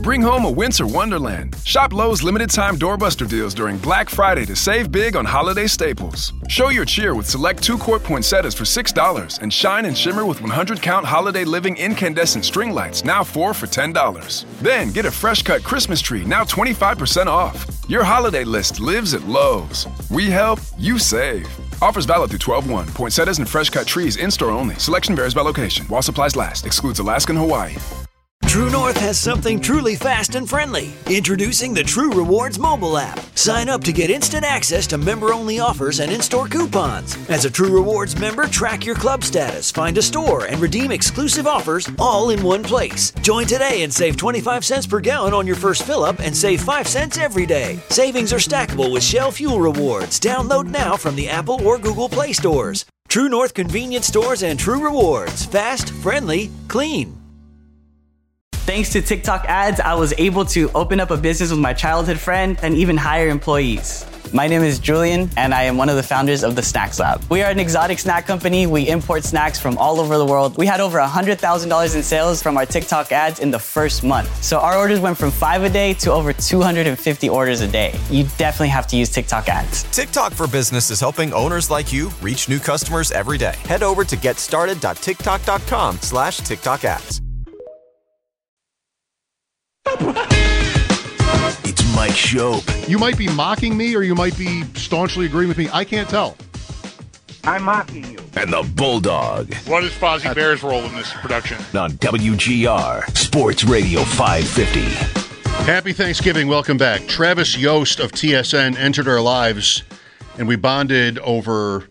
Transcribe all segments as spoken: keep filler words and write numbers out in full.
Bring home a winter wonderland. Shop Lowe's limited-time doorbuster deals during Black Friday to save big on holiday staples. Show your cheer with select two-quart poinsettias for six dollars and shine and shimmer with one hundred count Holiday Living incandescent string lights, now four for ten dollars. Then get a fresh-cut Christmas tree, now twenty-five percent off. Your holiday list lives at Lowe's. We help, you save. Offers valid through twelve one. Poinsettias and fresh-cut trees in-store only. Selection varies by location. While supplies last. Excludes Alaska and Hawaii. True North has something truly fast and friendly. Introducing the True Rewards mobile app. Sign up to get instant access to member-only offers and in-store coupons. As a True Rewards member, track your club status, find a store, and redeem exclusive offers all in one place. Join today and save twenty-five cents per gallon on your first fill-up and save five cents every day. Savings are stackable with Shell Fuel Rewards. Download now from the Apple or Google Play stores. True North convenience stores and True Rewards. Fast, friendly, clean. Thanks to TikTok ads, I was able to open up a business with my childhood friend and even hire employees. My name is Julian, and I am one of the founders of the Snacks Lab. We are an exotic snack company. We import snacks from all over the world. We had over one hundred thousand dollars in sales from our TikTok ads in the first month. So our orders went from five a day to over two hundred fifty orders a day. You definitely have to use TikTok ads. TikTok for Business is helping owners like you reach new customers every day. Head over to getstarted.tiktok.com slash TikTok ads. It's Mike Shope. You might be mocking me or you might be staunchly agreeing with me. I can't tell. I'm mocking you. And the Bulldog. What is Fozzie Bear's role in this production? On W G R, Sports Radio five fifty. Happy Thanksgiving. Welcome back. Travis Yost of T S N entered our lives, and we bonded over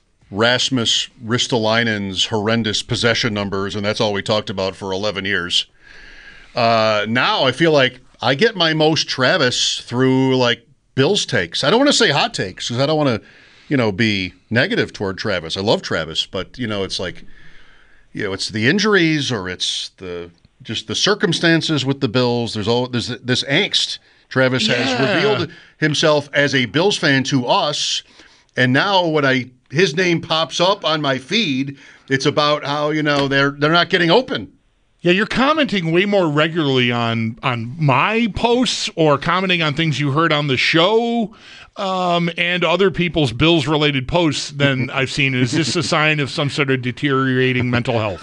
Rasmus Ristolainen's horrendous possession numbers, and that's all we talked about for eleven years. Uh, now I feel like I get my most Travis through like Bills takes. I don't want to say hot takes because I don't want to, you know, be negative toward Travis. I love Travis, but you know, it's like, you know, it's the injuries or it's the just the circumstances with the Bills. There's all there's this angst. Travis yeah. has revealed himself as a Bills fan to us, and now when I his name pops up on my feed, it's about how you know they're they're not getting open. Yeah, you're commenting way more regularly on on my posts or commenting on things you heard on the show um, and other people's Bills-related posts than I've seen. Is this a sign of some sort of deteriorating mental health?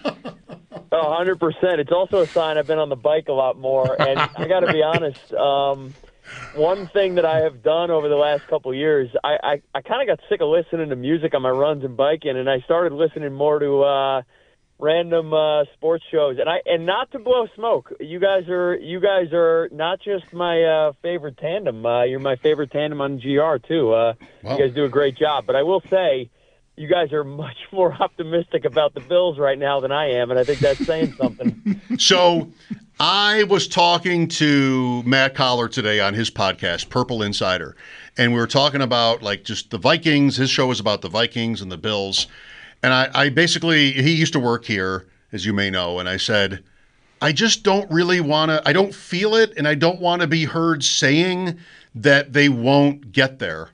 Oh, one hundred percent. It's also a sign I've been on the bike a lot more. And I got to be honest, um, one thing that I have done over the last couple of years, I, I, I kind of got sick of listening to music on my runs and biking, and I started listening more to uh, – random uh, sports shows, and I and not to blow smoke. You guys are you guys are not just my uh, favorite tandem. Uh, you're my favorite tandem on G R too. Uh, wow. You guys do a great job. But I will say, you guys are much more optimistic about the Bills right now than I am, and I think that's saying something. So, I was talking to Matt Collar today on his podcast, Purple Insider, and we were talking about like just the Vikings. His show was about the Vikings and the Bills. And I, I basically, he used to work here, as you may know, and I said, I just don't really want to, I don't feel it, and I don't want to be heard saying that they won't get there.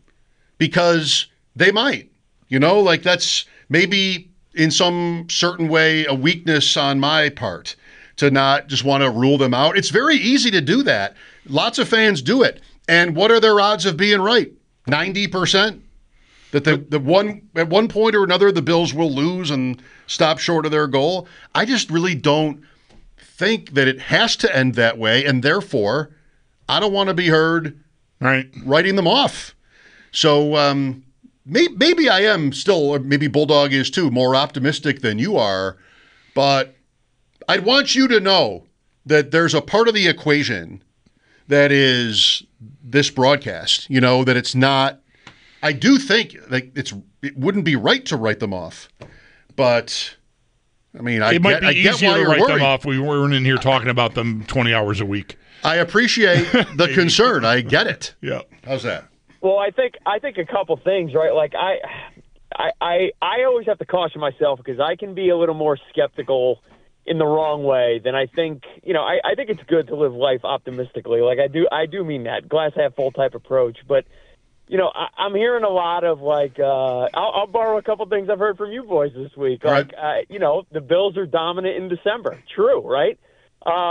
Because they might, you know, like that's maybe in some certain way a weakness on my part to not just want to rule them out. It's very easy to do that. Lots of fans do it. And what are their odds of being right? ninety percent? That the, the one at one point or another the Bills will lose and stop short of their goal. I just really don't think that it has to end that way, and therefore I don't want to be heard right writing them off. So um, may, maybe I am still, or maybe Bulldog is too, more optimistic than you are. But I'd want you to know that there's a part of the equation that is this broadcast. You know that it's not. I do think like it's it wouldn't be right to write them off, but I mean, I it might get, be I get easier why to you're write worried. them off. We weren't in here talking about them twenty hours a week. I appreciate the concern. I get it. Yeah, how's that? Well, I think I think a couple things, right? Like I, I, I, I always have to caution myself because I can be a little more skeptical in the wrong way than I think. You know, I, I think it's good to live life optimistically. Like I do, I do mean that glass half full type approach, but. You know, I, I'm hearing a lot of, like, uh, I'll, I'll borrow a couple things I've heard from you boys this week. Like, right. uh, you know, the Bills are dominant in December. True, right? Um,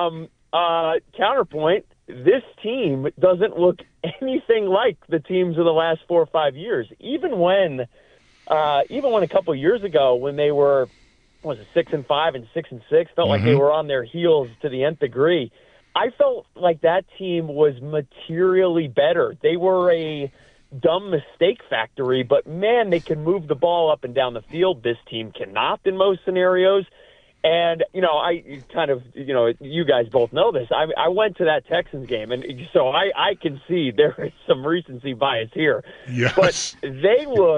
uh, counterpoint, this team doesn't look anything like the teams of the last four or five years. Even when, uh, even when a couple of years ago, when they were, what was it, six and five and six and six, felt mm-hmm. like they were on their heels to the nth degree. I felt like that team was materially better. They were a dumb mistake factory, but man, they can move the ball up and down the field. This team cannot in most scenarios. And, you know, I kind of, you know, you guys both know this. I, I went to that Texans game, and so I, I can see there is some recency bias here. Yes. But they look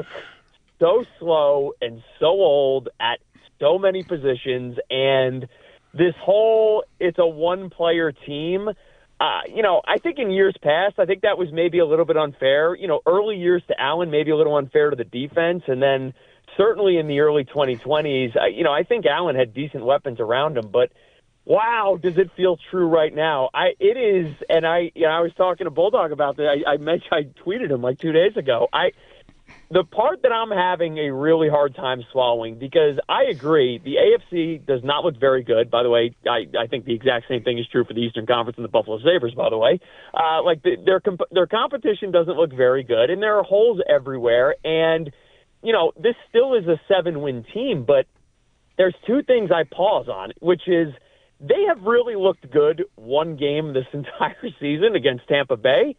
so slow and so old at so many positions, and this whole it's a one-player team, uh, you know, I think in years past, I think that was maybe a little bit unfair. You know, early years to Allen, maybe a little unfair to the defense, and then certainly in the early twenty twenties, you know, I think Allen had decent weapons around him, but wow, does it feel true right now? I it is, and I you know, I was talking to Bulldog about that. I, I mentioned I tweeted him like two days ago. I the part that I'm having a really hard time swallowing, because I agree the A F C does not look very good. By the way, I, I think the exact same thing is true for the Eastern Conference and the Buffalo Sabres. By the way, uh, like the, their comp- their competition doesn't look very good, and there are holes everywhere, and you know, this still is a seven-win team, but there's two things I pause on, which is they have really looked good one game this entire season against Tampa Bay.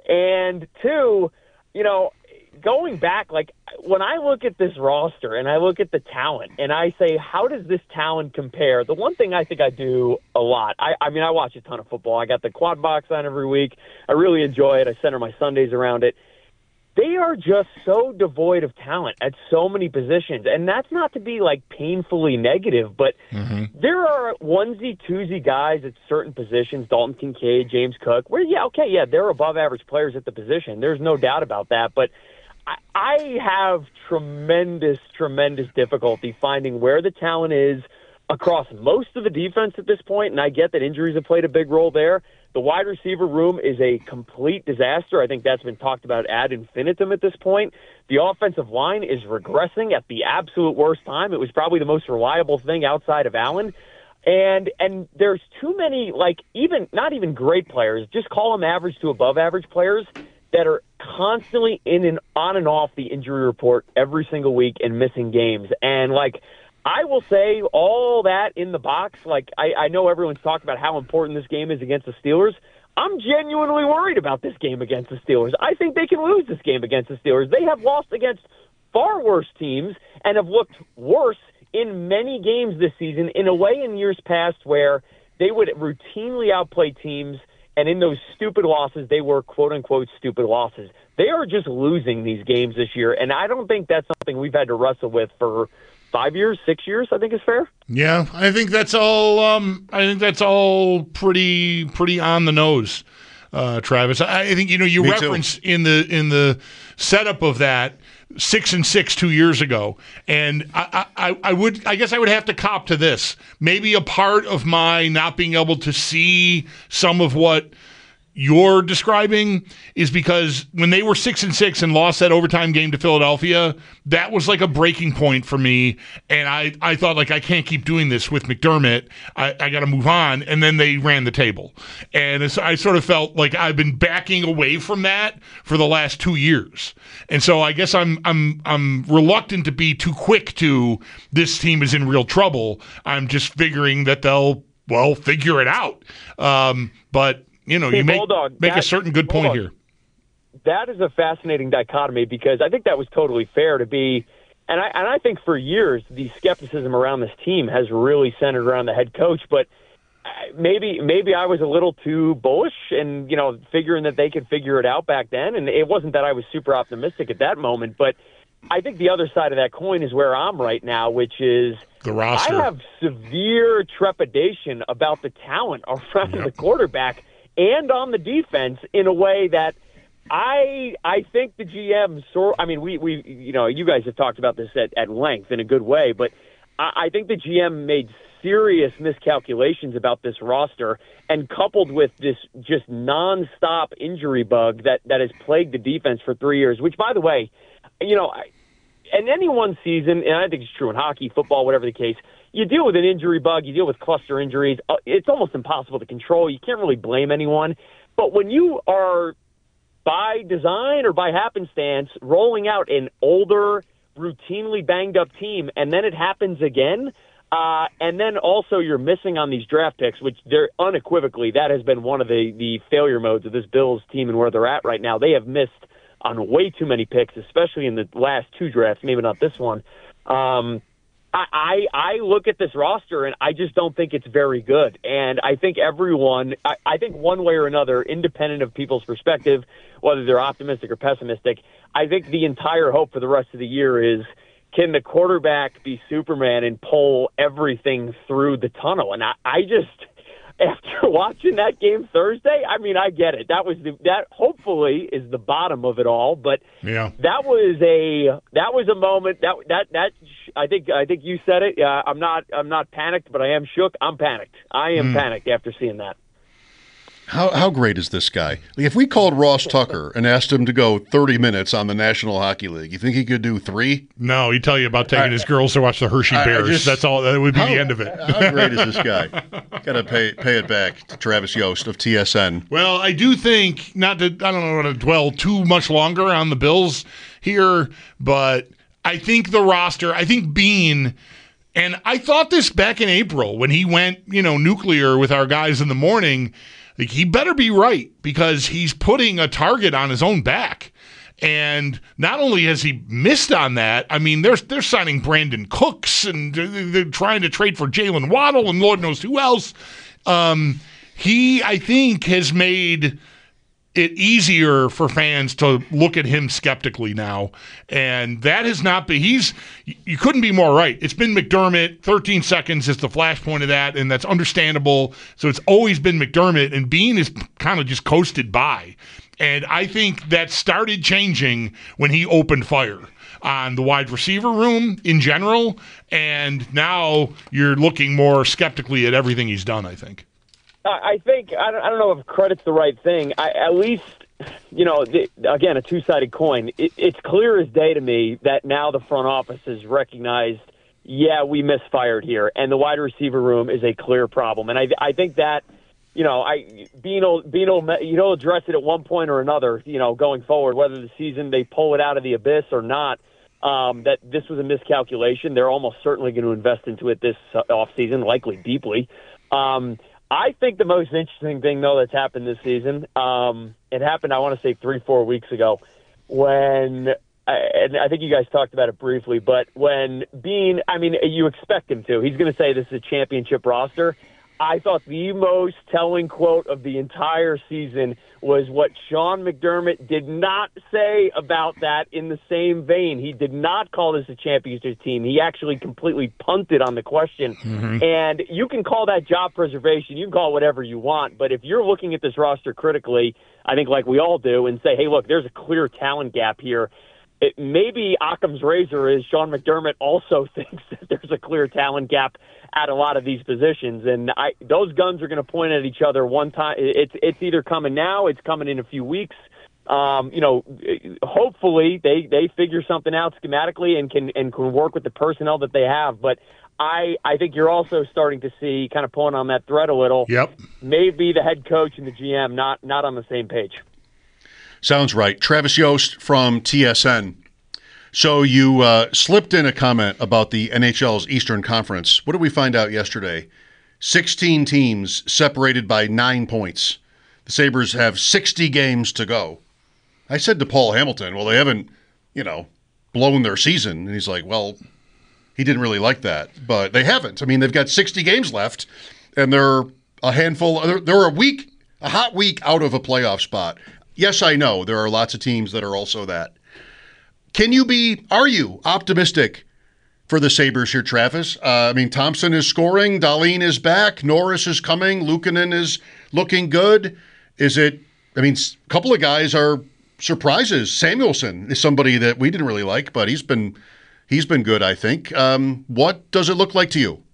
And two, you know, going back, like when I look at this roster and I look at the talent and I say, how does this talent compare? The one thing I think I do a lot, I, I mean, I watch a ton of football. I got the quad box on every week. I really enjoy it. I center my Sundays around it. They are just so devoid of talent at so many positions. And that's not to be, like, painfully negative, but mm-hmm. there are onesie-twosie guys at certain positions, Dalton Kincaid, James Cook, where, yeah, okay, yeah, they're above-average players at the position. There's no doubt about that. But I, I have tremendous, tremendous difficulty finding where the talent is across most of the defense at this point, and I get that injuries have played a big role there. The wide receiver room is a complete disaster. I think that's been talked about ad infinitum at this point. The offensive line is regressing at the absolute worst time. It was probably the most reliable thing outside of Allen. And and there's too many, like, even not even great players, just call them average to above average players that are constantly in and on and off the injury report every single week and missing games. And, like, I will say all that in the box. Like, I, I know everyone's talking about how important this game is against the Steelers. I'm genuinely worried about this game against the Steelers. I think they can lose this game against the Steelers. They have lost against far worse teams and have looked worse in many games this season in a way in years past where they would routinely outplay teams, and in those stupid losses, they were quote-unquote stupid losses. They are just losing these games this year, and I don't think that's something we've had to wrestle with for Five years, six years, I think is fair. Yeah, I think that's all. Um, I think that's all pretty, pretty on the nose, uh, Travis. I, I think you know you Me reference too. in the in the setup of that six and six two years ago, and I, I, I would, I guess I would have to cop to this. Maybe a part of my not being able to see some of what you're describing is because when they were six and six and lost that overtime game to Philadelphia, that was like a breaking point for me. And I, I thought, like, I can't keep doing this with McDermott. I, I got to move on. And then they ran the table. And it's, I sort of felt like I've been backing away from that for the last two years. And so I guess I'm, I'm, I'm reluctant to be too quick to this team is in real trouble. I'm just figuring that they'll, well, figure it out. Um, but, You know, hey, you make, Bulldog, make that, a certain good point Bulldog, here. That is a fascinating dichotomy because I think that was totally fair to be, and I and I think for years the skepticism around this team has really centered around the head coach. But maybe maybe I was a little too bullish, and you know, figuring that they could figure it out back then. And it wasn't that I was super optimistic at that moment, but I think the other side of that coin is where I'm right now, which is the roster. I have severe trepidation about the talent around yep. the quarterback and on the defense in a way that I I think the G M sort. I mean, we we you know you guys have talked about this at, at length in a good way, but I, I think the G M made serious miscalculations about this roster, and coupled with this just nonstop injury bug that that has plagued the defense for three years. Which, by the way, you know, in any one season, and I think it's true in hockey, football, whatever the case, you deal with an injury bug, you deal with cluster injuries. Uh, it's almost impossible to control. You can't really blame anyone. But when you are, by design or by happenstance, rolling out an older, routinely banged-up team, and then it happens again, uh, and then also you're missing on these draft picks, which they're unequivocally, that has been one of the, the failure modes of this Bills team and where they're at right now. They have missed on way too many picks, especially in the last two drafts, maybe not this one. Um I, I look at this roster, and I just don't think it's very good. And I think everyone, I, I think one way or another, independent of people's perspective, whether they're optimistic or pessimistic, I think the entire hope for the rest of the year is, can the quarterback be Superman and pull everything through the tunnel? And I, I just, after watching that game Thursday, I mean, I get it. That was the, that hopefully is the bottom of it all, but yeah. that was a that was a moment that that that I think I think you said it. Uh, I'm not I'm not panicked, but I am shook. I'm panicked. I am mm. panicked after seeing that. How how great is this guy? Like, if we called Ross Tucker and asked him to go thirty minutes on the National Hockey League, you think he could do three? No, he'd tell you about taking I, his girls to watch the Hershey I, Bears. I just, That's all. That would be how, the end of it. How great is this guy? Got to pay pay it back to Travis Yost of T S N. Well, I do think, not to, I don't know how to dwell too much longer on the Bills here, but I think the roster, I think Bean, and I thought this back in April when he went, you know, nuclear with our guys in the morning. Like, he better be right, because he's putting a target on his own back. And not only has he missed on that, I mean, they're, they're signing Brandon Cooks, and they're, they're trying to trade for Jalen Waddle and Lord knows who else. Um, he, I think, has made it easier for fans to look at him skeptically now. And that has not been, he's, you couldn't be more right. It's been McDermott. thirteen seconds is the flashpoint of that, and that's understandable. So it's always been McDermott, and Bean is kind of just coasted by. And I think that started changing when he opened fire on the wide receiver room in general. And now you're looking more skeptically at everything he's done, I think. I think, I don't, I don't know if credit's the right thing. I, at least, you know, the, again, a two-sided coin. It, it's clear as day to me that now the front office has recognized, yeah, we misfired here, and the wide receiver room is a clear problem. And I, I think that, you know, I Beano, Beano, you know, address it at one point or another, you know, going forward, whether the season they pull it out of the abyss or not, um, that this was a miscalculation. They're almost certainly going to invest into it this uh, offseason, likely deeply. Um I think the most interesting thing, though, that's happened this season, um, it happened, I want to say, three, four weeks ago, when, and I think you guys talked about it briefly, but when Bean, I mean, you expect him to. He's going to say this is a championship roster. I thought the most telling quote of the entire season was what Sean McDermott did not say about that in the same vein. He did not call this a championship team. He actually completely punted on the question. Mm-hmm. And you can call that job preservation. You can call it whatever you want. But if you're looking at this roster critically, I think like we all do, and say, hey, look, there's a clear talent gap here. It, maybe Occam's razor is Sean McDermott also thinks that there's a clear talent gap at a lot of these positions, and I, those guns are going to point at each other one time. It's it's either coming now, it's coming in a few weeks. Um, you know, hopefully they, they figure something out schematically and can and can work with the personnel that they have. But I I think you're also starting to see, kind of pulling on that thread a little. Yep. Maybe the head coach and the G M not not on the same page. Sounds right. Travis Yost from T S N. So you uh, slipped in a comment about the N H L's Eastern Conference. What did we find out yesterday? sixteen teams separated by nine points. The Sabres have sixty games to go. I said to Paul Hamilton, well, they haven't, you know, blown their season. And he's like, well, he didn't really like that. But they haven't. I mean, they've got sixty games left, and they're a handful. They're, they're a week, a hot week out of a playoff spot. Yes, I know there are lots of teams that are also that. Can you be, are you optimistic for the Sabres here, Travis? Uh, I mean, Thompson is scoring, Dahlin is back, Norris is coming, Luukkonen is looking good. Is it, I mean, a couple of guys are surprises. Samuelson is somebody that we didn't really like, but he's been he's been good, I think. Um, what does it look like to you?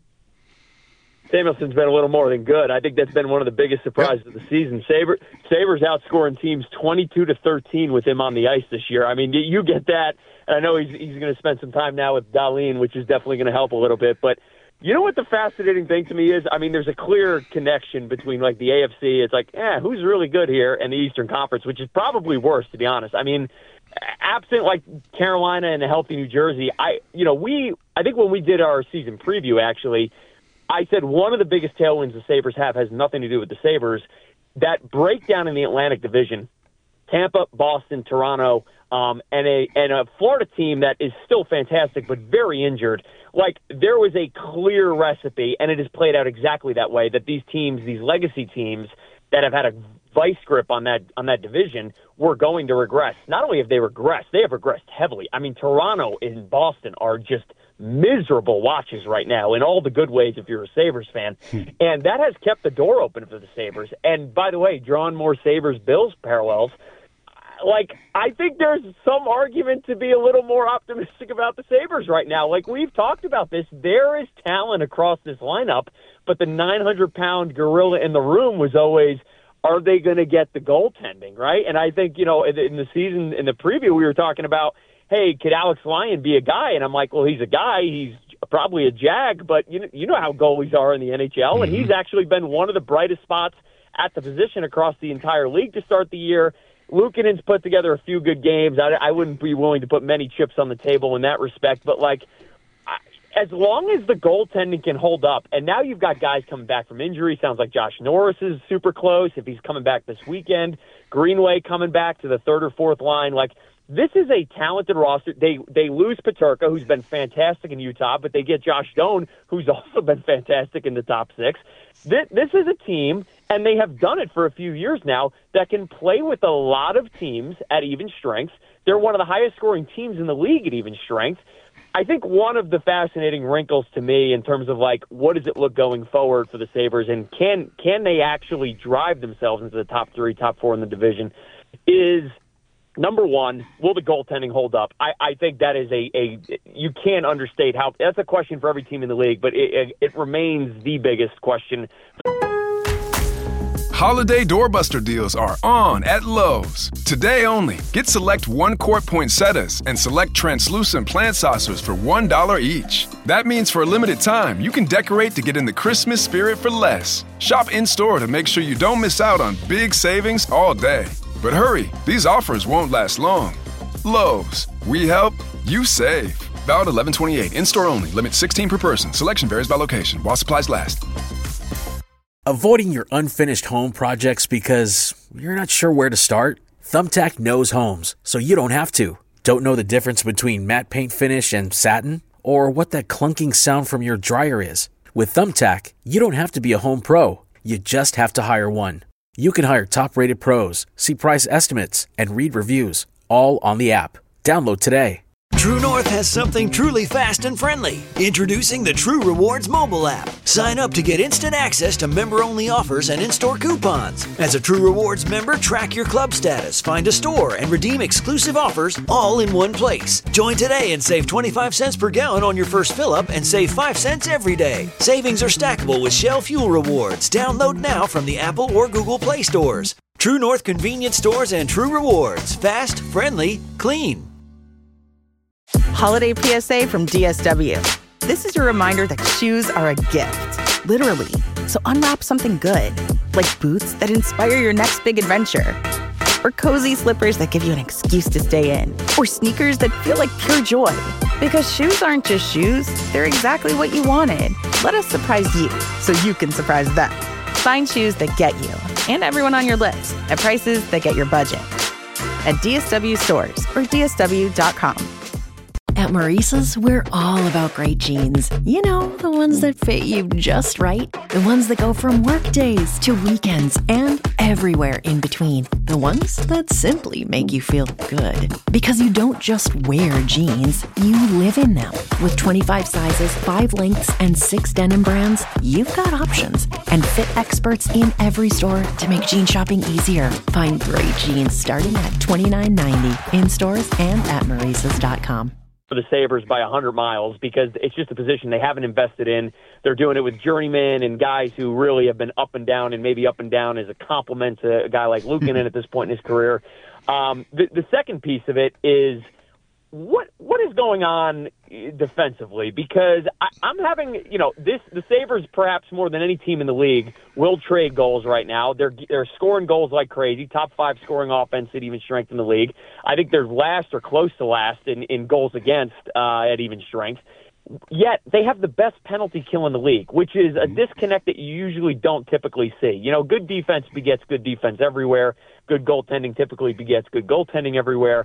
Samuelson's been a little more than good. I think that's been one of the biggest surprises yep. of the season. Sabre, Sabres outscoring teams twenty-two to thirteen with him on the ice this year. I mean, you get that. And I know he's he's going to spend some time now with Dahlin, which is definitely going to help a little bit. But You know what the fascinating thing to me is? I mean, there's a clear connection between, like, the A F C. It's like, eh, who's really good here, and the Eastern Conference, which is probably worse, to be honest. I mean, absent, like, Carolina and a healthy New Jersey, I, you know, we, I think when we did our season preview, actually, I said one of the biggest tailwinds the Sabres have has nothing to do with the Sabres. That breakdown in the Atlantic Division, Tampa, Boston, Toronto, um, and a and a Florida team that is still fantastic but very injured. Like, there was a clear recipe, and it has played out exactly that way, that these teams, these legacy teams that have had a vice grip on that on that division were going to regress. Not only have they regressed, they have regressed heavily. I mean, Toronto and Boston are just miserable watches right now in all the good ways if you're a Sabres fan. And that has kept the door open for the Sabres. And by the way, drawing more Sabres-Bills parallels, like, I think there's some argument to be a little more optimistic about the Sabres right now. Like, we've talked about this. There is talent across this lineup, but the nine hundred pound gorilla in the room was always, are they going to get the goaltending, right? And I think, you know, in the season, in the preview, we were talking about, hey, could Alex Lyon be a guy? And I'm like, well, he's a guy. He's probably a jag, but you know, you know how goalies are in the N H L, mm-hmm. and he's actually been one of the brightest spots at the position across the entire league to start the year. Luukkonen's put together a few good games. I, I wouldn't be willing to put many chips on the table in that respect, but, like, as long as the goaltending can hold up, and now you've got guys coming back from injury. Sounds like Josh Norris is super close if he's coming back this weekend. Greenway coming back to the third or fourth line. Like, this is a talented roster. They they lose Peterka, who's been fantastic in Utah, but they get Josh Doan, who's also been fantastic in the top six. This, this is a team, and they have done it for a few years now, that can play with a lot of teams at even strength. They're one of the highest-scoring teams in the league at even strength. I think one of the fascinating wrinkles to me in terms of, like, what does it look going forward for the Sabres, and can can they actually drive themselves into the top three, top four in the division, is, number one, will the goaltending hold up? I, I think that is a, a – you can't understate how – that's a question for every team in the league, but it, it, it remains the biggest question. Holiday doorbuster deals are on at Lowe's. Today only, get select one-quart poinsettias and select translucent plant saucers for one dollar each. That means for a limited time, you can decorate to get in the Christmas spirit for less. Shop in-store to make sure you don't miss out on big savings all day. But hurry, these offers won't last long. Lowe's, we help, you save. Valid eleven twenty-eight, in-store only, limit sixteen per person. Selection varies by location, while supplies last. Avoiding your unfinished home projects because you're not sure where to start? Thumbtack knows homes, so you don't have to. Don't know the difference between matte paint finish and satin? Or what that clunking sound from your dryer is? With Thumbtack, you don't have to be a home pro. You just have to hire one. You can hire top-rated pros, see price estimates, and read reviews, all on the app. Download today. True North has something truly fast and friendly. Introducing the True Rewards mobile app. Sign up to get instant access to member-only offers and in-store coupons. As a True Rewards member, track your club status, find a store, and redeem exclusive offers all in one place. Join today and save twenty-five cents per gallon on your first fill-up and save five cents every day. Savings are stackable with Shell Fuel Rewards. Download now from the Apple or Google Play stores. True North convenience stores and True Rewards. Fast, friendly, clean. Holiday P S A from D S W. This is your reminder that shoes are a gift, literally. So unwrap something good, like boots that inspire your next big adventure, or cozy slippers that give you an excuse to stay in, or sneakers that feel like pure joy. Because shoes aren't just shoes, they're exactly what you wanted. Let us surprise you so you can surprise them. Find shoes that get you and everyone on your list at prices that get your budget. At D S W stores or D S W dot com. At Maurice's, we're all about great jeans. You know, the ones that fit you just right. The ones that go from work days to weekends and everywhere in between. The ones that simply make you feel good. Because you don't just wear jeans, you live in them. With twenty-five sizes, five lengths, and six denim brands, you've got options. And fit experts in every store to make jean shopping easier. Find great jeans starting at twenty-nine ninety in stores and at Maurices dot com. For the Sabres by one hundred miles, because it's just a position they haven't invested in. They're doing it with journeymen and guys who really have been up and down, and maybe up and down as a compliment to a guy like Luukkonen at this point in his career. Um, the, the second piece of it is what what is going on defensively? Because I, I'm having, you know, this the Sabres, perhaps more than any team in the league, will trade goals right now. They're they're scoring goals like crazy, top five scoring offense at even strength in the league. I think they're last or close to last in, in goals against uh, at even strength. Yet they have the best penalty kill in the league, which is a disconnect that you usually don't typically see. You know, good defense begets good defense everywhere. Good goaltending typically begets good goaltending everywhere.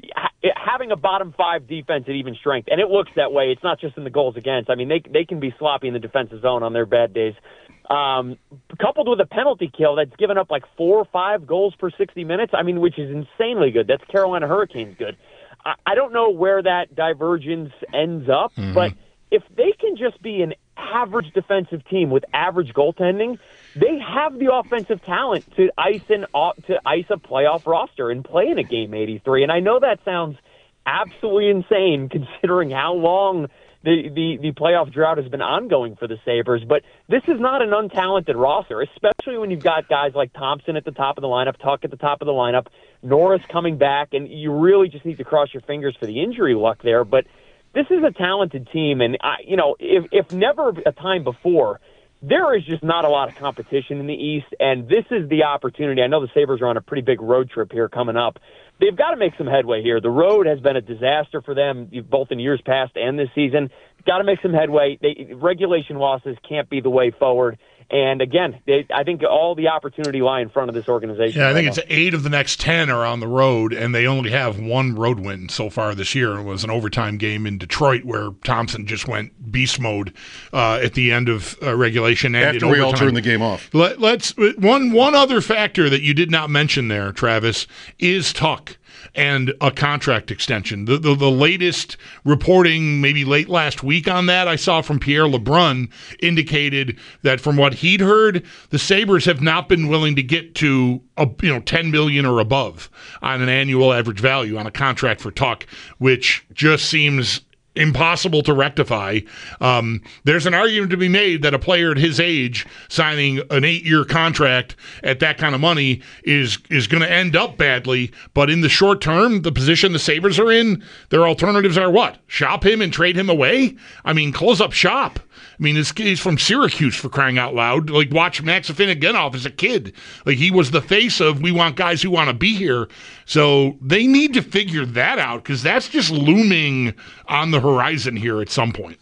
Having a bottom five defense at even strength, and it looks that way. It's not just in the goals against. I mean, they they can be sloppy in the defensive zone on their bad days. Um, coupled with a penalty kill that's given up like four or five goals per sixty minutes. I mean, which is insanely good. That's Carolina Hurricanes good. I, I don't know where that divergence ends up, mm-hmm. but if they can just be an average defensive team with average goaltending, they have the offensive talent to ice an to ice a playoff roster and play in a game eighty-three. And I know that sounds absolutely insane considering how long the, the, the playoff drought has been ongoing for the Sabres, but this is not an untalented roster, especially when you've got guys like Thompson at the top of the lineup, Tuck at the top of the lineup, Norris coming back, and you really just need to cross your fingers for the injury luck there. But this is a talented team, and I, you know, if, if never a time before, there is just not a lot of competition in the East, and this is the opportunity. I know the Sabres are on a pretty big road trip here coming up. They've got to make some headway here. The road has been a disaster for them, both in years past and this season. Got to make some headway. They, regulation losses can't be the way forward. And again, they, I think all the opportunity lie in front of this organization. Yeah, I right think now. it's eight of the next ten are on the road, and they only have one road win so far this year. It was an overtime game in Detroit where Thompson just went beast mode uh, at the end of uh, regulation and after in we overtime. all turned the game off. Let, let's one one other factor that you did not mention there, Travis, is Tuck and a contract extension. The, the the latest reporting, maybe late last week on that, I saw from Pierre LeBrun, indicated that from what he'd heard, the Sabres have not been willing to get to a, you know ten million dollars or above on an annual average value on a contract for Tuck, which just seems impossible to rectify. Um, there's an argument to be made that a player at his age signing an eight-year contract at that kind of money is is going to end up badly. But in the short term, the position the Sabres are in, their alternatives are what? Shop him and trade him away? I mean, close up shop. I mean, this he's from Syracuse, for crying out loud. Like, watch Max Afinogenov as a kid. Like, he was the face of, we want guys who want to be here. So they need to figure that out, because that's just looming on the horizon here at some point.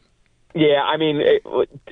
Yeah, I mean, it,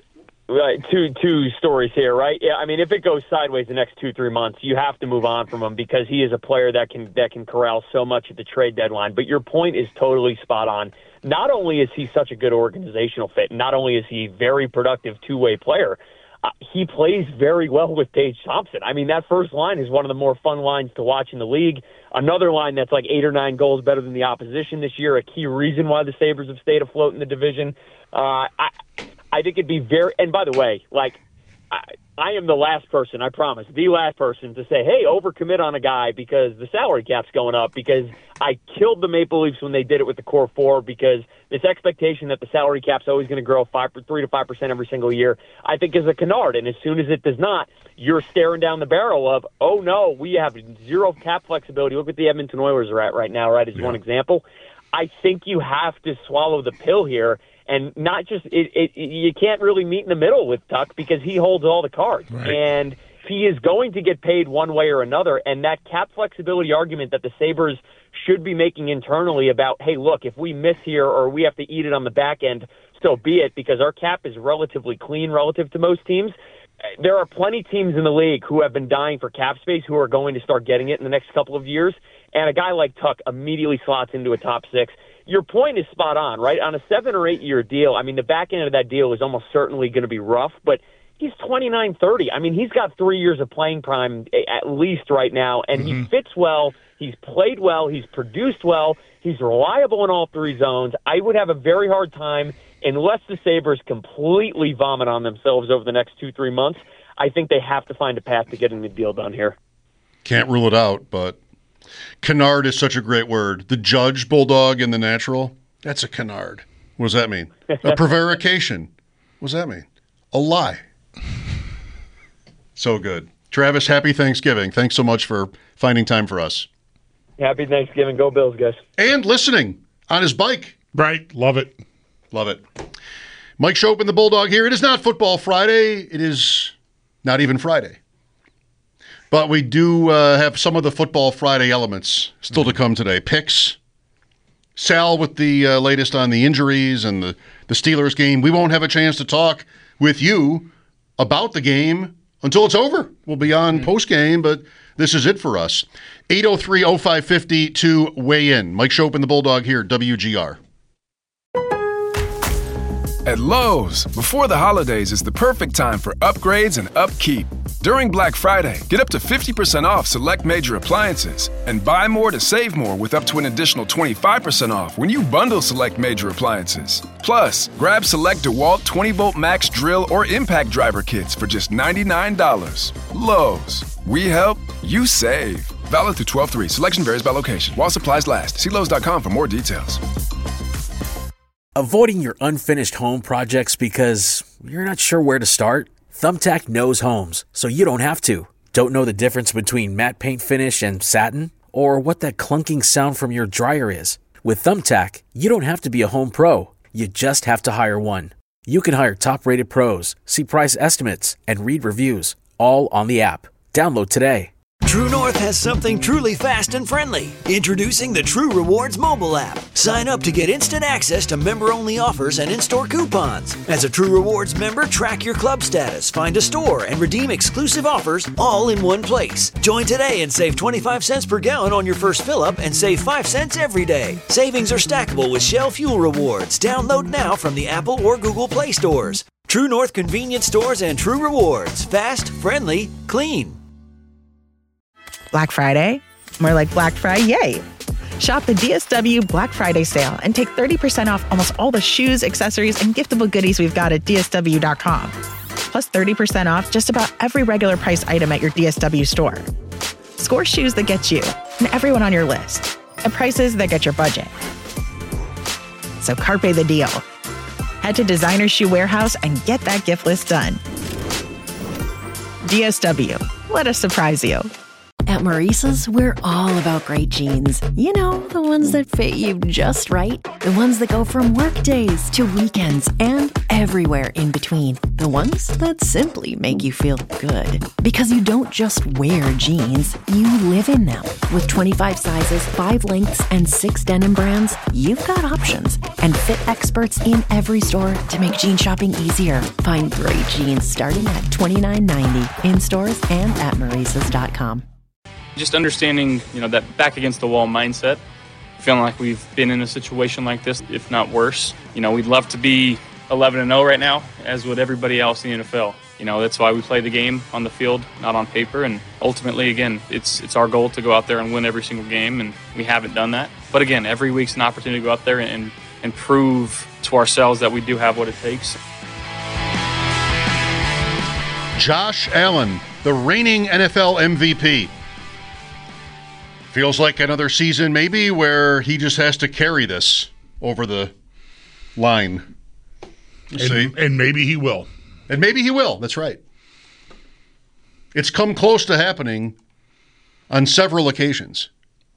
right, two two stories here, right? Yeah, I mean, if it goes sideways the next two, three months, you have to move on from him, because he is a player that can that can corral so much at the trade deadline. But your point is totally spot on. Not only is he such a good organizational fit, not only is he a very productive two-way player, uh, he plays very well with Tage Thompson. I mean, that first line is one of the more fun lines to watch in the league. Another line that's like eight or nine goals better than the opposition this year, a key reason why the Sabres have stayed afloat in the division. Uh, I, I think it'd be very – and by the way, like – I, I am the last person, I promise, the last person to say, hey, overcommit on a guy because the salary cap's going up, because I killed the Maple Leafs when they did it with the core four, because this expectation that the salary cap's always going to grow five, three to five percent every single year, I think is a canard. And as soon as it does not, you're staring down the barrel of, oh, no, we have zero cap flexibility. Look what the Edmonton Oilers are at right now, right, as yeah. one example. I think you have to swallow the pill here. And not just it, it, you can't really meet in the middle with Tuck, because he holds all the cards. Right. And he is going to get paid one way or another. And that cap flexibility argument that the Sabres should be making internally about, hey, look, if we miss here or we have to eat it on the back end, so be it, because our cap is relatively clean relative to most teams. There are plenty of teams in the league who have been dying for cap space who are going to start getting it in the next couple of years. And a guy like Tuck immediately slots into a top six. Your point is spot on, right? On a seven or eight year deal, I mean, the back end of that deal is almost certainly going to be rough, but he's twenty-nine, thirty. I mean, he's got three years of playing time at least right now, and mm-hmm. he fits well. He's played well. He's produced well. He's reliable in all three zones. I would have a very hard time, unless the Sabres completely vomit on themselves over the next two, three months. I think they have to find a path to getting the deal done here. Can't rule it out, but canard is such a great word. The judge bulldog in the natural, that's a canard. What does that mean? A prevarication. What does that mean? A lie. So good. Travis, happy Thanksgiving. Thanks so much for finding time for us. Happy Thanksgiving. Go Bills, guys. And listening. on his bike. Right. Love it. Love it. Mike Schopp and the Bulldog here. It is not Football Friday. It is not even Friday. But we do uh, have some of the Football Friday elements still to come today. Picks. Sal with the uh, latest on the injuries and the, the Steelers game. We won't have a chance to talk with you about the game until it's over. We'll be on mm-hmm. post-game, but this is it for us. eight oh three oh five five oh to weigh in. Mike Schopp and the Bulldog here, W G R. At Lowe's, before the holidays is the perfect time for upgrades and upkeep. During Black Friday, get up to fifty percent off select major appliances and buy more to save more with up to an additional twenty-five percent off when you bundle select major appliances. Plus, grab select DeWalt twenty volt max drill or impact driver kits for just ninety-nine dollars. Lowe's, we help, you save. Valid through twelve three. Selection varies by location. While supplies last. See Lowe's dot com for more details. Avoiding your unfinished home projects because you're not sure where to start? Thumbtack knows homes, so you don't have to. Don't know the difference between matte paint finish and satin? Or what that clunking sound from your dryer is? With Thumbtack, you don't have to be a home pro. You just have to hire one. You can hire top-rated pros, see price estimates, and read reviews, all on the app. Download today. True North has something truly fast and friendly. Introducing the True Rewards mobile app. Sign up to get instant access to member-only offers and in-store coupons. As a True Rewards member, track your club status, find a store, and redeem exclusive offers all in one place. Join today and save twenty-five cents per gallon on your first fill-up and save five cents every day. Savings are stackable with Shell Fuel Rewards. Download now from the Apple or Google Play stores. True North Convenience Stores and True Rewards. Fast, friendly, clean. Black Friday? More like Black Friday, yay! Shop the D S W Black Friday sale and take thirty percent off almost all the shoes, accessories, and giftable goodies we've got at D S W dot com. Plus thirty percent off just about every regular price item at your D S W store. Score shoes that get you and everyone on your list at prices that get your budget. So carpe the deal. Head to Designer Shoe Warehouse and get that gift list done. D S W. Let us surprise you. At Maurice's, we're all about great jeans. You know, the ones that fit you just right. The ones that go from work days to weekends and everywhere in between. The ones that simply make you feel good. Because you don't just wear jeans, you live in them. With twenty-five sizes, five lengths, and six denim brands, you've got options. And fit experts in every store to make jean shopping easier. Find great jeans starting at twenty-nine ninety in stores and at Maurice's dot com. Just understanding, you know, that back against the wall mindset, feeling like we've been in a situation like this, if not worse. You know, we'd love to be eleven and oh right now, as would everybody else in the N F L. You know, that's why we play the game on the field, not on paper. And ultimately, again, it's it's our goal to go out there and win every single game, and we haven't done that. But again, every week's an opportunity to go out there and, and prove to ourselves that we do have what it takes. Josh Allen, the reigning N F L M V P. Feels like another season maybe where he just has to carry this over the line. We'll and, see. and maybe he will. And maybe he will. That's right. It's come close to happening on several occasions.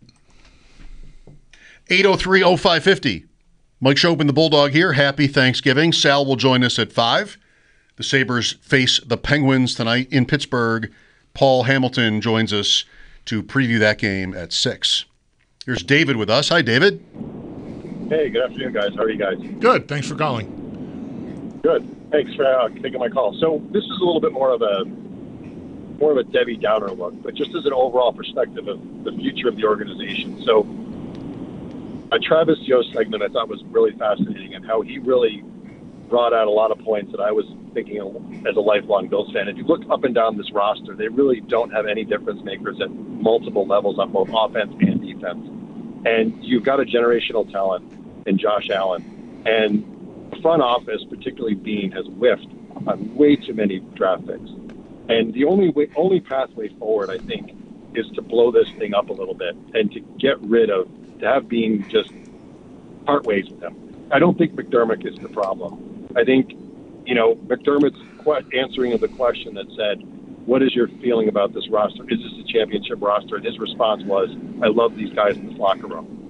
eight oh three oh five five oh. Mike Schopp and the Bulldog here. Happy Thanksgiving. Sal will join us at five. The Sabres face the Penguins tonight in Pittsburgh. Paul Hamilton joins us to preview that game at six. Here's David with us. Hi, David. Hey, good afternoon, guys. How are you guys? Good. Thanks for calling. Good. Thanks for uh, taking my call. So this is a little bit more of a more of a Debbie Downer look, but just as an overall perspective of the future of the organization. So a Travis Yost segment I thought was really fascinating, and how he really brought out a lot of points that I was thinking of as a lifelong Bills fan. If you look up and down this roster, they really don't have any difference makers at multiple levels on both offense and defense. And you've got a generational talent in Josh Allen. And the front office, particularly Bean, has whiffed on way too many draft picks. And the only way, only pathway forward, I think, is to blow this thing up a little bit and to get rid of, to have Bean just part ways with him. I don't think McDermott is the problem. I think, you know, McDermott's answering of the question that said, what is your feeling about this roster? Is this a championship roster? And his response was, I love these guys in this locker room.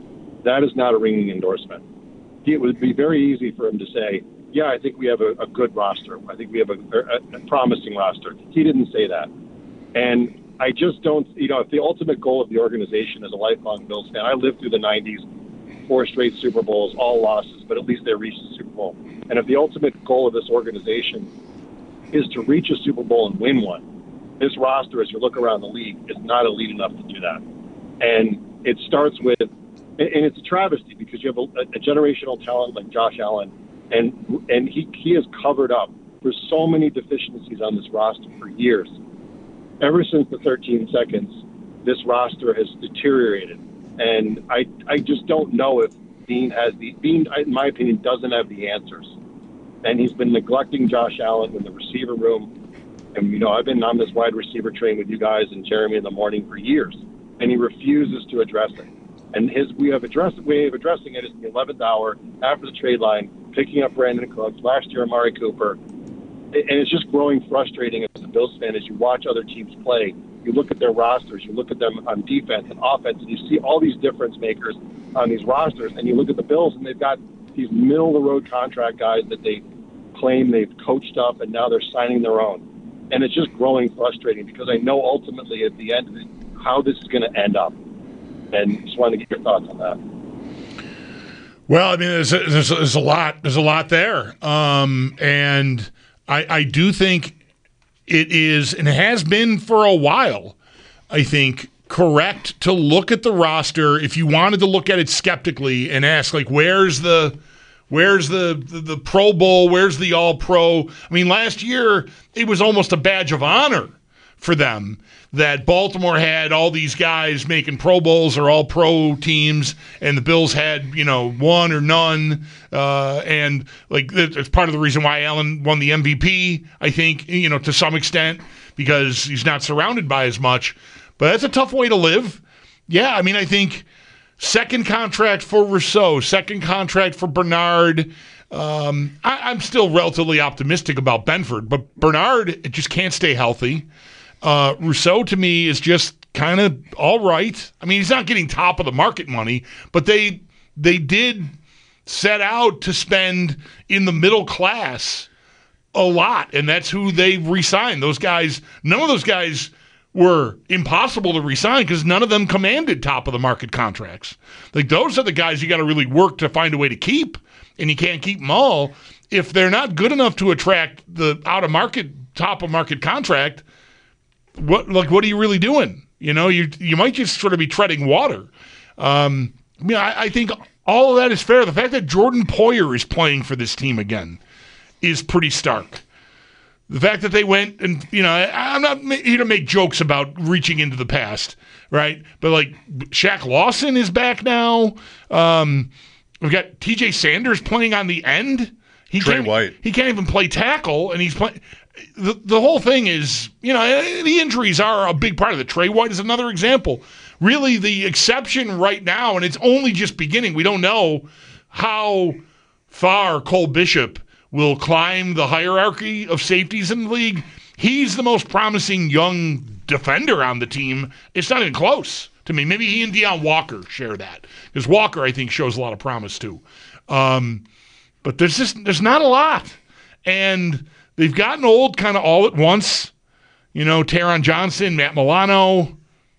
that is not a ringing endorsement. It would be very easy for him to say, yeah, I think we have a, a good roster. I think we have a, a, a promising roster. He didn't say that. And I just don't, you know, if the ultimate goal of the organization as a lifelong Bills fan, I lived through the nineties, four straight Super Bowls, all losses, but at least they reached the Super Bowl. And if the ultimate goal of this organization is to reach a Super Bowl and win one, this roster, as you look around the league, is not elite enough to do that. And it starts with, and it's a travesty because you have a, a generational talent like Josh Allen, and and he, he has covered up for so many deficiencies on this roster for years. Ever since the thirteen seconds, this roster has deteriorated. And I I just don't know if Beane has the, Beane, in my opinion, doesn't have the answers. And he's been neglecting Josh Allen in the receiver room. And, you know, I've been on this wide receiver train with you guys and Jeremy in the morning for years. And he refuses to address it. And his we have addressed way of addressing it is the eleventh hour after the trade line, picking up Brandon Cooks, last year Amari Cooper. And it's just growing frustrating as a Bills fan as you watch other teams play. You look at their rosters, you look at them on defense and offense, and you see all these difference makers on these rosters. And you look at the Bills, and they've got these middle-of-the-road contract guys that they claim they've coached up, and now they're signing their own. And it's just growing frustrating because I know ultimately at the end of it, how this is going to end up. And just wanted to get your thoughts on that. Well, I mean, there's a, there's, a, there's a lot. There's a lot there, um, and I, I do think it is, and it has been for a while, I think, correct to look at the roster if you wanted to look at it skeptically and ask, like, where's the where's the, the, the Pro Bowl, where's the All-Pro? I mean, last year, it was almost a badge of honor for them that Baltimore had all these guys making Pro Bowls or All-Pro teams, and the Bills had, you know, one or none. Uh, and, like, it's part of the reason why Allen won the M V P, I think, you know, to some extent, because he's not surrounded by as much. But that's a tough way to live. Yeah, I mean, I think second contract for Rousseau, second contract for Bernard. Um, I, I'm still relatively optimistic about Benford, but Bernard just can't stay healthy. Uh, Rousseau, to me, is just kind of all right. I mean, he's not getting top of the market money, but they they did set out to spend in the middle class a lot, and that's who they re-signed. Those guys, none of those guys were impossible to re-sign because none of them commanded top of the market contracts. Like, those are the guys you got to really work to find a way to keep, and you can't keep them all. If they're not good enough to attract the out-of-market, top-of-market contract, What like what are you really doing? You know, you you might just sort of be treading water. Um, I mean, I, I think all of that is fair. The fact that Jordan Poyer is playing for this team again is pretty stark. The fact that they went and, you know, I, I'm not here to make jokes about reaching into the past, right? But, like, Shaq Lawson is back now. Um, we've got T J Sanders playing on the end. He Trey can't, White. He can't even play tackle, and he's playing. The, the whole thing is, you know, the injuries are a big part of it. Trey White is another example. Really, the exception right now, and it's only just beginning. We don't know how far Cole Bishop will climb the hierarchy of safeties in the league. He's the most promising young defender on the team. It's not even close to me. Maybe he and Deion Walker share that, because Walker, I think, shows a lot of promise too. Um, but there's just there's not a lot, and they've gotten old kind of all at once. You know, Taron Johnson, Matt Milano.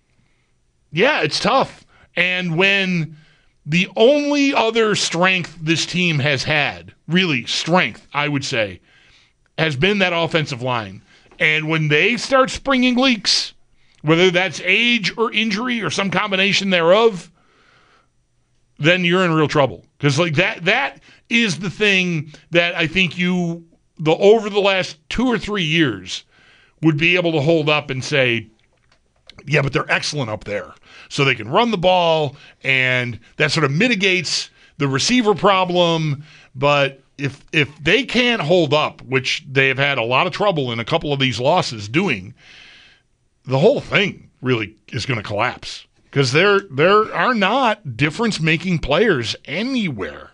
Yeah, it's tough. And when the only other strength this team has had, really strength, I would say, has been that offensive line. And when they start springing leaks, whether that's age or injury or some combination thereof, then you're in real trouble. Because like that, that is the thing that I think you... the over the last two or three years would be able to hold up and say, yeah, but they're excellent up there. So they can run the ball, and that sort of mitigates the receiver problem. But if if they can't hold up, which they have had a lot of trouble in a couple of these losses doing, the whole thing really is going to collapse. Because there there are not difference-making players anywhere.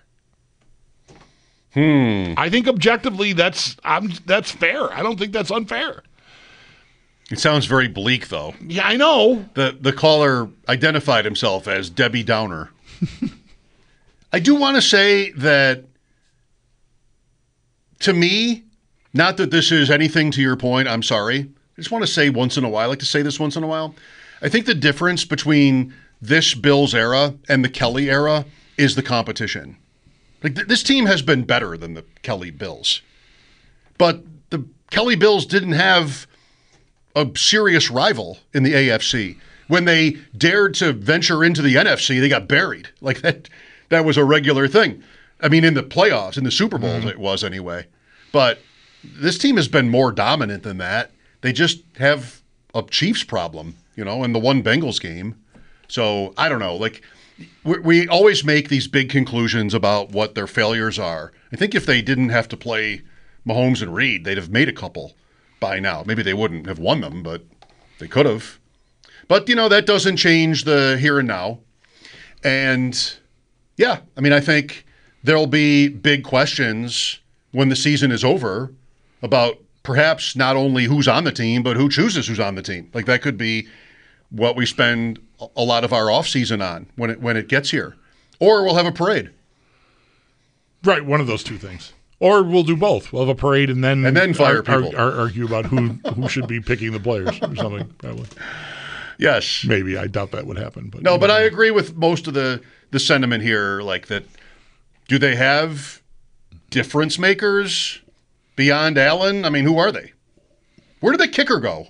Hmm. I think objectively that's I'm, that's fair. I don't think that's unfair. It sounds very bleak, though. Yeah, I know. The the caller identified himself as Debbie Downer. I do want to say that, to me, not that this is anything to your point, I'm sorry. I just want to say once in a while, I like to say this once in a while. I think the difference between this Bills era and the Kelly era is the competition. Like th- this team has been better than the Kelly Bills. But the Kelly Bills didn't have a serious rival in the A F C. When they dared to venture into the N F C, they got buried. Like that that was a regular thing. I mean, in the playoffs, in the Super Bowls, mm-hmm. it was anyway. But this team has been more dominant than that. They just have a Chiefs problem, you know, in the one Bengals game. So I don't know. Like we, we always make these big conclusions about what their failures are. I think if they didn't have to play Mahomes and Reed, they'd have made a couple by now. Maybe they wouldn't have won them, but they could have. But, you know, that doesn't change the here and now. And, yeah, I mean, I think there'll be big questions when the season is over about perhaps not only who's on the team, but who chooses who's on the team. Like, that could be what we spend a lot of our offseason on when it when it gets here. Or we'll have a parade. Right, one of those two things. Or we'll do both. We'll have a parade and then and then fire ar- people. Ar- ar- argue about who who should be picking the players or something, probably. Yes. Maybe. I doubt that would happen. But no, but I agree with most of the, the sentiment here, like that. Do they have difference makers beyond Allen? I mean, who are they? Where did the kicker go?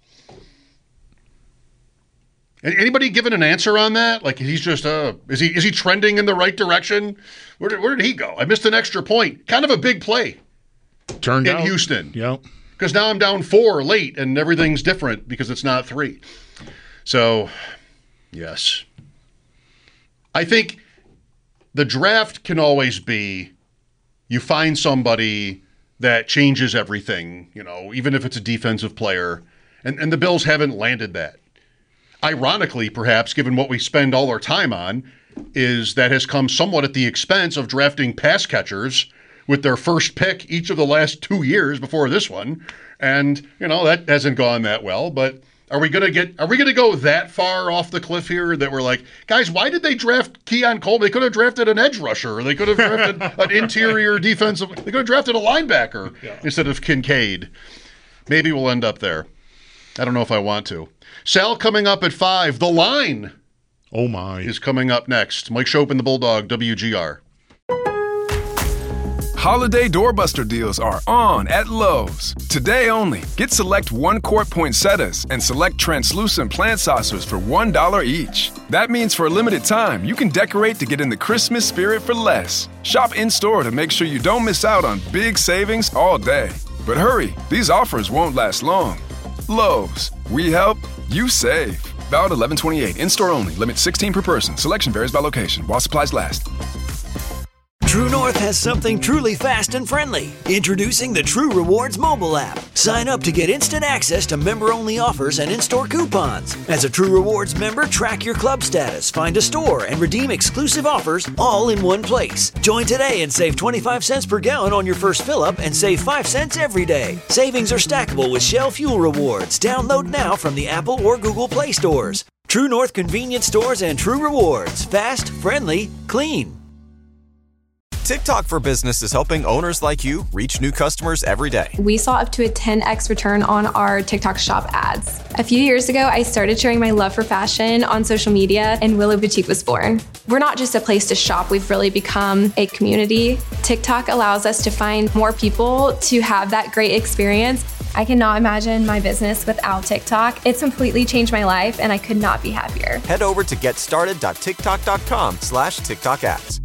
Anybody given an answer on that? Like he's just uh is he is he trending in the right direction? Where did where did he go? I missed an extra point. Kind of a big play. Turned in out. Houston. Yep. Because now I'm down four late and everything's different because it's not three. So, yes. I think the draft can always be you find somebody that changes everything, you know, even if it's a defensive player. And, and the Bills haven't landed that. Ironically, perhaps, given what we spend all our time on, is that has come somewhat at the expense of drafting pass catchers with their first pick each of the last two years before this one. And, you know, that hasn't gone that well. But are we going to get, are we going to go that far off the cliff here that we're like, guys, why did they draft Keon Coleman? They could have drafted an edge rusher. Or they could have drafted an interior defensive. They could have drafted a linebacker yeah. instead of Kincaid. Maybe we'll end up there. I don't know if I want to. Sal coming up at five. The Line. Oh, my. Is coming up next. Mike Schopp and the Bulldog, W G R. Holiday doorbuster deals are on at Lowe's. Today only, get select one-quart poinsettias and select translucent plant saucers for one dollar each. That means for a limited time, you can decorate to get in the Christmas spirit for less. Shop in-store to make sure you don't miss out on big savings all day. But hurry, these offers won't last long. Lowe's, we help, you save. Valid eleven twenty-eight, in-store only, limit sixteen per person. Selection varies by location, while supplies last. True North has something truly fast and friendly. Introducing the True Rewards mobile app. Sign up to get instant access to member-only offers and in-store coupons. As a True Rewards member, track your club status, find a store, and redeem exclusive offers all in one place. Join today and save twenty-five cents per gallon on your first fill-up and save five cents every day. Savings are stackable with Shell Fuel Rewards. Download now from the Apple or Google Play stores. True North Convenience Stores and True Rewards. Fast, friendly, clean. TikTok for Business is helping owners like you reach new customers every day. We saw up to a ten x return on our TikTok shop ads. A few years ago, I started sharing my love for fashion on social media, and Willow Boutique was born. We're not just a place to shop, we've really become a community. TikTok allows us to find more people to have that great experience. I cannot imagine my business without TikTok. It's completely changed my life, and I could not be happier. Head over to getstarted.tiktok.com slash TikTok ads.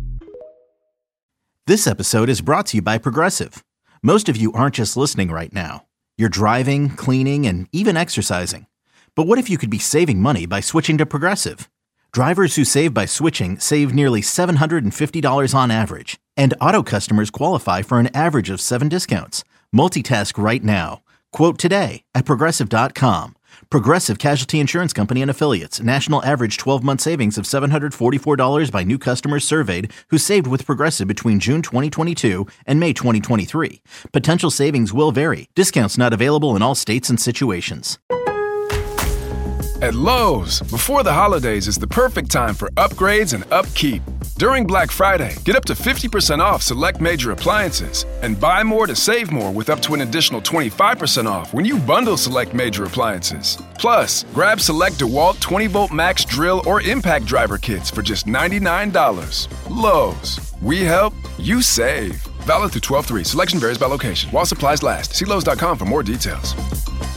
This episode is brought to you by Progressive. Most of you aren't just listening right now. You're driving, cleaning, and even exercising. But what if you could be saving money by switching to Progressive? Drivers who save by switching save nearly seven hundred fifty dollars on average. And auto customers qualify for an average of seven discounts. Multitask right now. Quote today at Progressive dot com. Progressive Casualty Insurance Company and Affiliates. National average twelve-month savings of seven hundred forty-four dollars by new customers surveyed who saved with Progressive between June twenty twenty-two and May twenty twenty-three. Potential savings will vary. Discounts not available in all states and situations. At Lowe's, before the holidays is the perfect time for upgrades and upkeep. During Black Friday, get up to fifty percent off select major appliances and buy more to save more with up to an additional twenty-five percent off when you bundle select major appliances. Plus, grab select DeWalt twenty volt max drill or impact driver kits for just ninety-nine dollars. Lowe's. We help, you save. Valid through twelve three. Selection varies by location. While supplies last. See Lowe's dot com for more details.